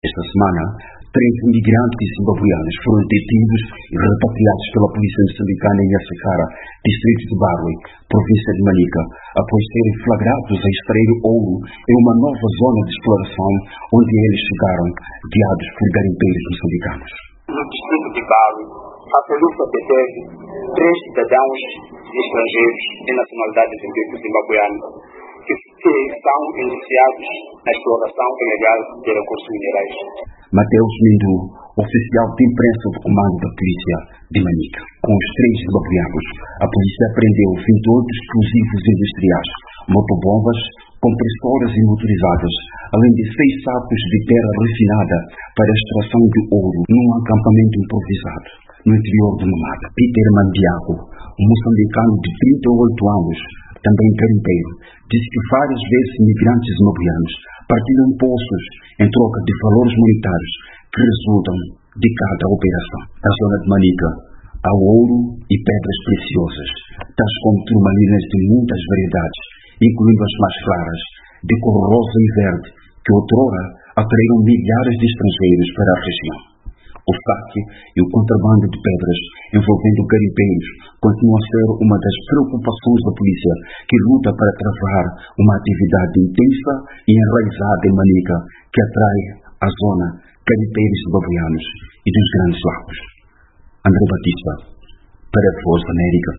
Esta semana, 3 imigrantes zimbabuianos foram detidos e repatriados pela polícia moçambicana em Yasekara, distrito de Barwe, província de Manica, após serem flagrados a extrair ouro em uma nova zona de exploração onde eles chegaram, guiados por garimpeiros moçambicanos. No distrito de Barwe, a polícia deteve 3 cidadãos estrangeiros de nacionalidade zimbabuiana que são indiciados na exploração ilegal de recursos minerais. Mateus Mindu, oficial de imprensa do comando da polícia de Manica. Com os 3 zimbabuianos, a polícia apreendeu 28 explosivos industriais, motobombas, compressoras e motorizadas, além de 6 sacos de terra refinada para a extração de ouro num acampamento improvisado no interior de Mamada. Peter Mandiago, um moçambicano de 38 anos, também garimpeiro, disse que várias vezes imigrantes zimbabuianos partilham poços em troca de valores monetários que resultam de cada operação. Na zona de Manica, há ouro e pedras preciosas, tais como turmalinas de muitas variedades, incluindo as mais claras, de cor rosa e verde, que outrora atraíram milhares de estrangeiros para a região. O saque e o contrabando de pedras envolvendo garimpeiros continua a ser uma das preocupações da polícia, que luta para travar uma atividade intensa e enraizada em Manica, que atrai à zona garimpeiros zimbabuianos e dos grandes lagos. André Batista, para a Voz da América.